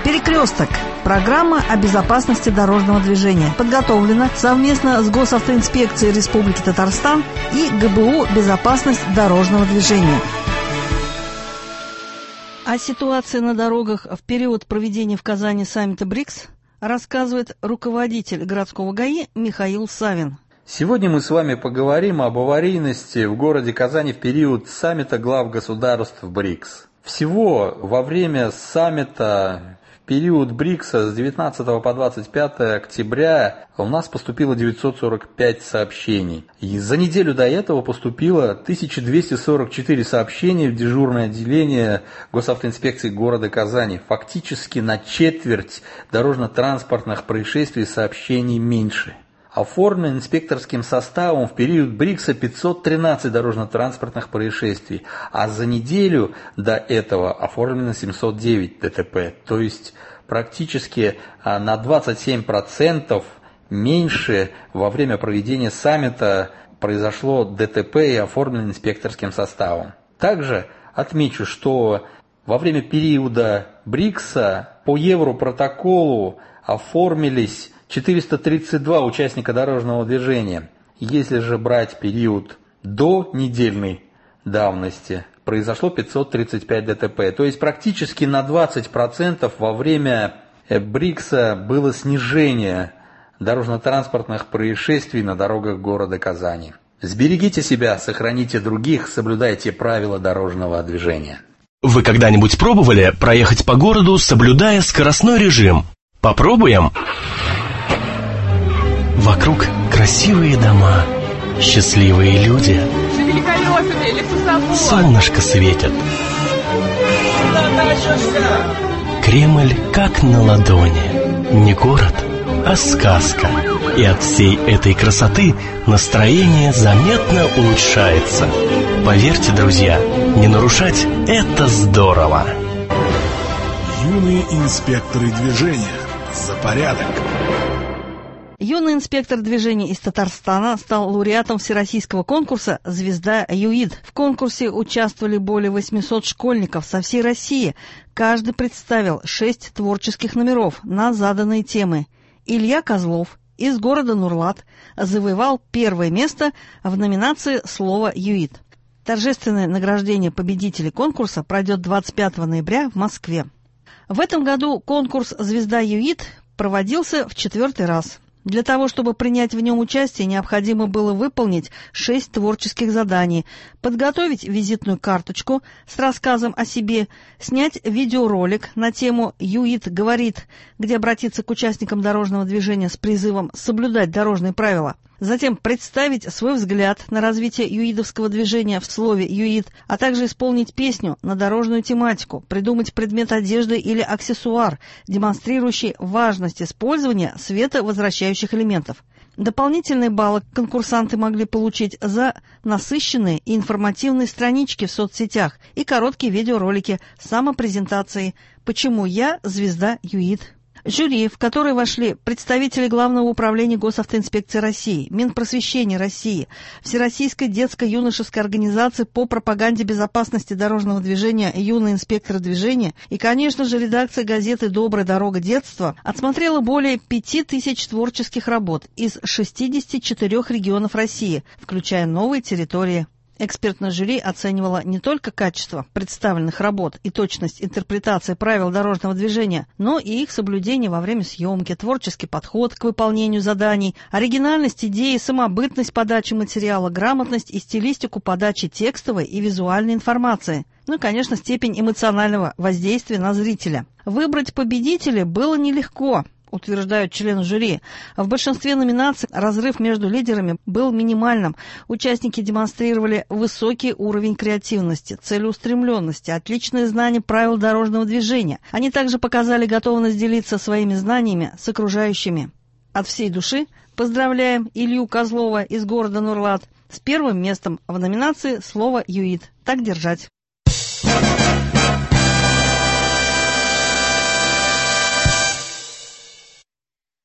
«Перекресток» – программа о безопасности дорожного движения. Подготовлена совместно с Госавтоинспекцией Республики Татарстан и ГБУ «Безопасность дорожного движения». О ситуации на дорогах в период проведения в Казани саммита БРИКС рассказывает руководитель городского ГАИ Михаил Савин. Сегодня мы с вами поговорим об аварийности в городе Казани в период саммита глав государств БРИКС. Всего во время саммита в период БРИКСа с 19 по 25 октября у нас поступило 945 сообщений. И за неделю до этого поступило 1244 сообщения в дежурное отделение Госавтоинспекции города Казани. Фактически на четверть дорожно-транспортных происшествий сообщений меньше. Оформлено инспекторским составом в период БРИКСа 513 дорожно-транспортных происшествий, а за неделю до этого оформлено 709 ДТП, то есть практически на 27% меньше во время проведения саммита произошло ДТП и оформлено инспекторским составом. Также отмечу, что во время периода БРИКСа по Европротоколу оформились 432 участника дорожного движения. Если же брать период до недельной давности, произошло 535 ДТП. То есть практически на 20% во время БРИКСа было снижение дорожно-транспортных происшествий на дорогах города Казани. Сберегите себя, сохраните других, соблюдайте правила дорожного движения. Вы когда-нибудь пробовали проехать по городу, соблюдая скоростной режим? Попробуем? Вокруг красивые дома, счастливые люди. Солнышко светит. Кремль как на ладони. Не город, а сказка. И от всей этой красоты настроение заметно улучшается. Поверьте, друзья, не нарушать — это здорово. Юные инспекторы движения. За порядок. Юный инспектор движения из Татарстана стал лауреатом всероссийского конкурса «Звезда ЮИД». В конкурсе участвовали более 800 школьников со всей России. Каждый представил 6 творческих номеров на заданные темы. Илья Козлов из города Нурлат завоевал первое место в номинации «Слово ЮИД». Торжественное награждение победителей конкурса пройдет 25 ноября в Москве. В этом году конкурс «Звезда ЮИД» проводился в 4-й раз. Для того, чтобы принять в нем участие, необходимо было выполнить 6 творческих заданий: подготовить визитную карточку с рассказом о себе, снять видеоролик на тему «ЮИД говорит», где обратиться к участникам дорожного движения с призывом соблюдать дорожные правила, затем представить свой взгляд на развитие юидовского движения в слове «юид», а также исполнить песню на дорожную тематику, придумать предмет одежды или аксессуар, демонстрирующий важность использования световозвращающих элементов. Дополнительные баллы конкурсанты могли получить за насыщенные и информативные странички в соцсетях и короткие видеоролики с самопрезентацией «Почему я звезда ЮИД». Жюри, в которое вошли представители Главного управления Госавтоинспекции России, Минпросвещения России, Всероссийской детско-юношеской организации по пропаганде безопасности дорожного движения «Юные инспекторы движения» и, конечно же, редакция газеты «Добрая дорога детства» отсмотрела более 5000 творческих работ из 64 регионов России, включая новые территории. Экспертное жюри оценивало не только качество представленных работ и точность интерпретации правил дорожного движения, но и их соблюдение во время съемки, творческий подход к выполнению заданий, оригинальность идеи, самобытность подачи материала, грамотность и стилистику подачи текстовой и визуальной информации. Ну и, конечно, степень эмоционального воздействия на зрителя. Выбрать победителя было нелегко, утверждают члены жюри. В большинстве номинаций разрыв между лидерами был минимальным. Участники демонстрировали высокий уровень креативности, целеустремленности, отличное знание правил дорожного движения. Они также показали готовность делиться своими знаниями с окружающими. От всей души поздравляем Илью Козлова из города Нурлат с первым местом в номинации «Слово ЮИД». Так держать.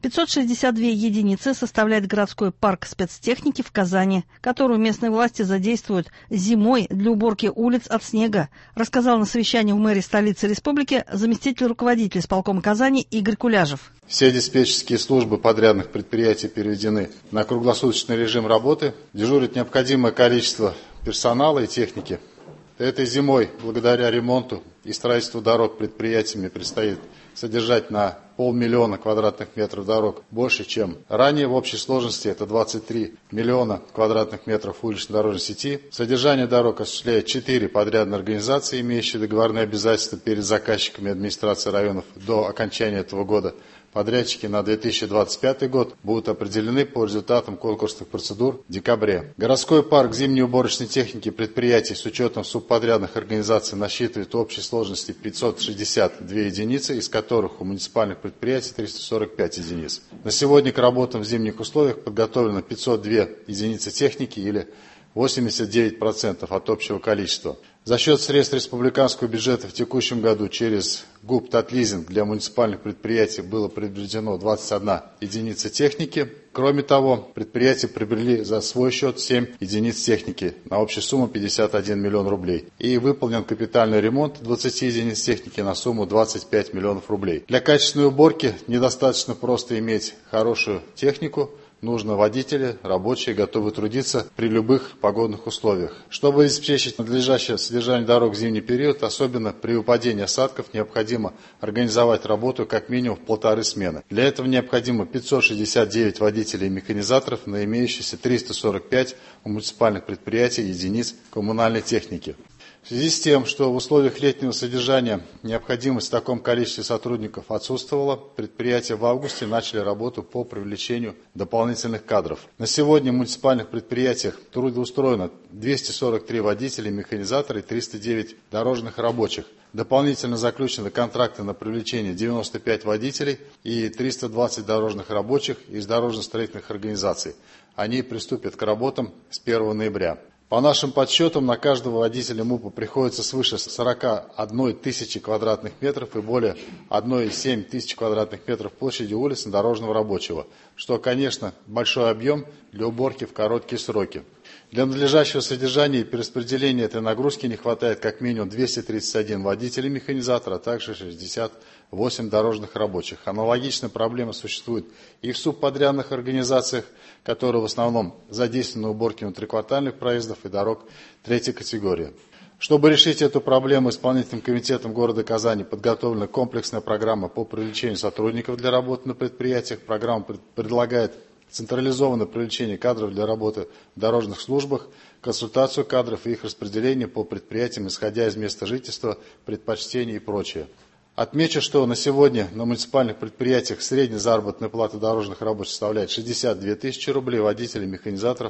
562 единицы составляет городской парк спецтехники в Казани, которую местные власти задействуют зимой для уборки улиц от снега, рассказал на совещании в мэрии столицы республики заместитель руководителя исполкома Казани Игорь Куляжев. Все диспетчерские службы подрядных предприятий переведены на круглосуточный режим работы. Дежурит необходимое количество персонала и техники. Этой зимой, благодаря ремонту и строительству дорог предприятиями, предстоит содержать на 500 000 квадратных метров дорог больше, чем ранее. В общей сложности это 23 миллиона квадратных метров уличной дорожной сети. Содержание дорог осуществляет 4 подрядные организации, имеющие договорные обязательства перед заказчиками администрации районов до окончания этого года. Подрядчики на 2025 год будут определены по результатам конкурсных процедур в декабре. Городской парк зимней уборочной техники предприятий с учетом субподрядных организаций насчитывает в общей сложности 562 единицы, из которых у муниципальных предприятий 345 единиц. На сегодня к работам в зимних условиях подготовлено 502 единицы техники или 89% от общего количества. За счет средств республиканского бюджета в текущем году через ГУП «Татлизинг» для муниципальных предприятий было приобретено 21 единица техники. Кроме того, предприятия приобрели за свой счет 7 единиц техники на общую сумму 51 миллион рублей. И выполнен капитальный ремонт 20 единиц техники на сумму 25 миллионов рублей. Для качественной уборки недостаточно просто иметь хорошую технику. Нужно водители, рабочие, готовы трудиться при любых погодных условиях. Чтобы обеспечить надлежащее содержание дорог в зимний период, особенно при выпадении осадков, необходимо организовать работу как минимум в 1,5 смены. Для этого необходимо 569 водителей и механизаторов на имеющиеся 345 у муниципальных предприятий единиц коммунальной техники. В связи с тем, что в условиях летнего содержания необходимость в таком количестве сотрудников отсутствовала, предприятия в августе начали работу по привлечению дополнительных кадров. На сегодня в муниципальных предприятиях трудоустроено 243 водителя, механизаторы и 309 дорожных рабочих. Дополнительно заключены контракты на привлечение 95 водителей и 320 дорожных рабочих из дорожно-строительных организаций. Они приступят к работам с 1 ноября. По нашим подсчетам, на каждого водителя МУПа приходится свыше 41 тысячи квадратных метров и более 1,7 тысячи квадратных метров площади улиц дорожного рабочего, что, конечно, большой объем для уборки в короткие сроки. Для надлежащего содержания и перераспределения этой нагрузки не хватает как минимум 231 водителя и механизатора, а также 68 дорожных рабочих. Аналогичная проблема существует и в субподрядных организациях, которые в основном задействованы в уборке внутриквартальных проездов и дорог третьей категории. Чтобы решить эту проблему, исполнительным комитетом города Казани подготовлена комплексная программа по привлечению сотрудников для работы на предприятиях. Программа предлагает централизованное привлечение кадров для работы в дорожных службах, консультацию кадров и их распределение по предприятиям, исходя из места жительства, предпочтений и прочее. Отмечу, что на сегодня на муниципальных предприятиях средняя заработная плата дорожных рабочих составляет 62 тысячи рублей, водителей, механизаторов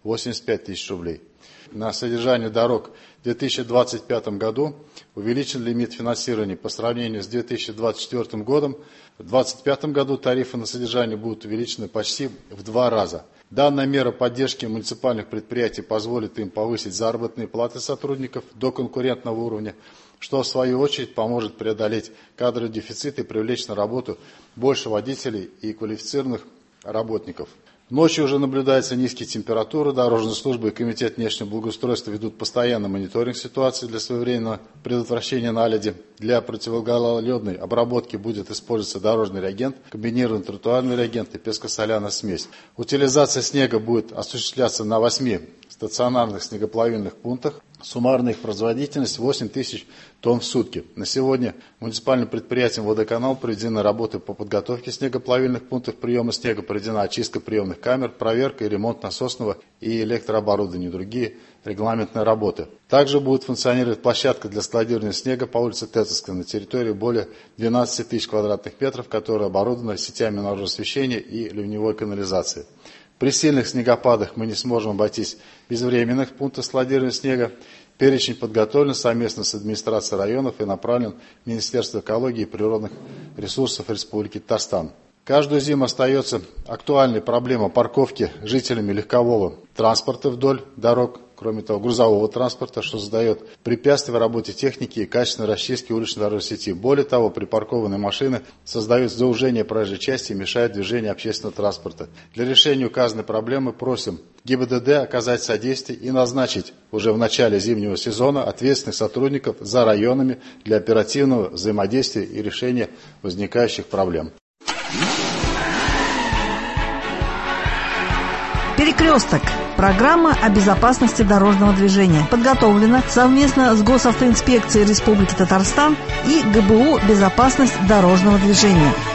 85 тысяч рублей. На содержание дорог в 2025 году увеличен лимит финансирования по сравнению с 2024 годом. В 2025 году тарифы на содержание будут увеличены почти в 2 раза. Данная мера поддержки муниципальных предприятий позволит им повысить заработные платы сотрудников до конкурентного уровня, что в свою очередь поможет преодолеть кадровый дефицит и привлечь на работу больше водителей и квалифицированных работников. Ночью уже наблюдается низкие температуры. Дорожные службы и комитет внешнего благоустройства ведут постоянный мониторинг ситуации для своевременного предотвращения наледи. Для противогололедной обработки будет использоваться дорожный реагент, комбинированный тротуарный реагент и песко-соляная смесь. Утилизация снега будет осуществляться на 8 стационарных снегоплавильных пунктах. Суммарная их производительность 8 тысяч тонн в сутки. На сегодня муниципальным предприятием «Водоканал» проведены работы по подготовке снегоплавильных пунктов приема снега, проведена очистка приемных камер, проверка и ремонт насосного и электрооборудования и другие регламентные работы. Также будет функционировать площадка для складирования снега по улице Тецовской на территории более 12 тысяч квадратных метров, которая оборудована сетями наружного освещения и ливневой канализации. При сильных снегопадах мы не сможем обойтись без временных пунктов складирования снега. Перечень подготовлен совместно с администрацией районов и направлен в Министерство экологии и природных ресурсов Республики Татарстан. Каждую зиму остается актуальной проблема парковки жителями легкового транспорта вдоль дорог кроме того, грузового транспорта, что создает препятствия в работе техники и качественной расчистки уличной дорожной сети. Более того, припаркованные машины создают заужение проезжей части и мешают движению общественного транспорта. Для решения указанной проблемы просим ГИБДД оказать содействие и назначить уже в начале зимнего сезона ответственных сотрудников за районами для оперативного взаимодействия и решения возникающих проблем. «Перекресток» – программа о безопасности дорожного движения. Подготовлена совместно с Госавтоинспекцией Республики Татарстан и ГБУ «Безопасность дорожного движения».